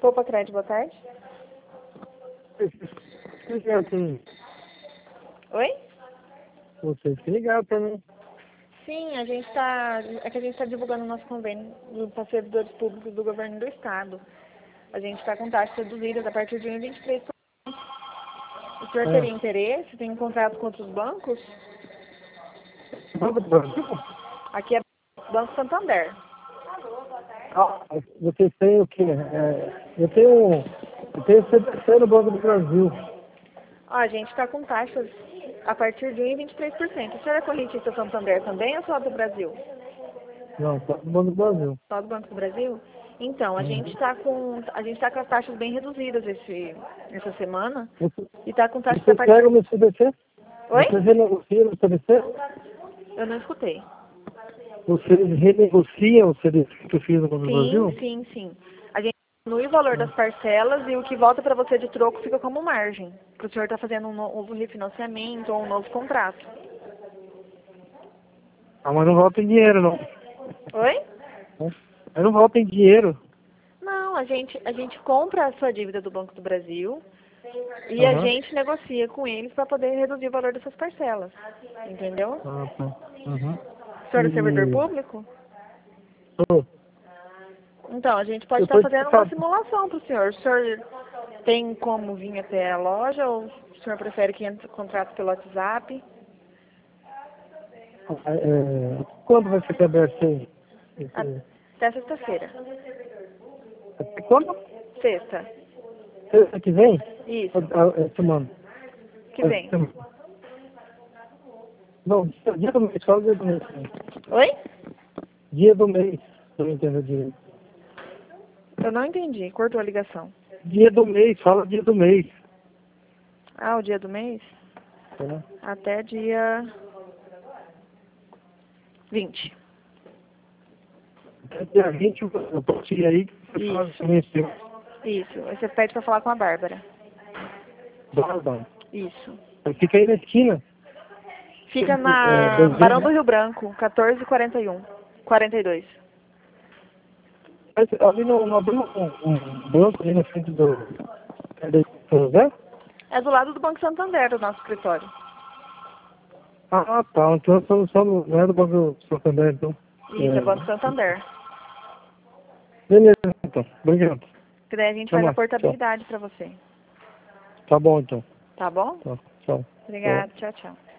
Poupa Crédito, boa tarde. Ligaram pra mim. Oi? Vocês que ligaram pra mim. Sim, a gente está. É que a gente está divulgando o nosso convênio para servidores públicos do governo do estado. A gente está com taxas reduzidas a partir de 1,23%. O senhor teria interesse? Tem um contrato com outros bancos? Banco do Brasil? Aqui é Banco Santander. Vocês têm o quê? Eu tenho CDC no Banco do Brasil. Ó, a gente está com taxas a partir de 1,23%. O senhor é correntista Santander também ou só do Brasil? Não, só do Banco do Brasil. Só do Banco do Brasil? Então, a gente está com as taxas bem reduzidas essa semana. E está com taxas a Vocês partir... pegam meu CDC? Oi? Vocês renegociam o CDC? Eu não escutei. Vocês renegociam o CDC que eu fiz no Banco do Brasil? Sim. A gente diminui o valor das parcelas e o que volta para você de troco fica como margem. Para o senhor estar fazendo um novo refinanciamento ou um novo contrato. Ah, mas não volta em dinheiro, não. Oi? Mas não volta em dinheiro. Não, a gente compra a sua dívida do Banco do Brasil e a gente negocia com eles para poder reduzir o valor dessas parcelas. Entendeu? Ah, tá. O senhor é servidor público? Sou. Então, a gente pode Eu estar tô fazendo uma interessado. simulação para o senhor. O senhor tem como vir até a loja ou o senhor prefere que entre em contrato pelo WhatsApp? Quando vai ficar aberto aí? Até sexta-feira. Até quando? Sexta. Sexta que vem? Isso. Semana. Que vem. Não, dia do mês, fala dia do mês. Oi? Dia do mês, se eu não entendo direito. Eu não entendi. Cortou a ligação. Dia do mês, fala dia do mês. Ah, o dia do mês? Até dia 20. Até dia 20 eu posso ir aí, que você fala que venceu. Isso. Aí você pede para falar com a Bárbara. Bárbara. Isso. Fica aí na esquina. Fica na Barão do Rio Branco, 1441. 42. Ali não abriu um banco ali na frente do José? É do lado do Banco Santander, do nosso escritório. Ah, tá. Então só não é do Banco Santander, então. Isso, é Banco Santander. Beleza, então. Obrigado. Que daí a gente faz a portabilidade para você. Tá bom, então. Tá bom? Tá, tchau. Obrigada. Tchau, tchau.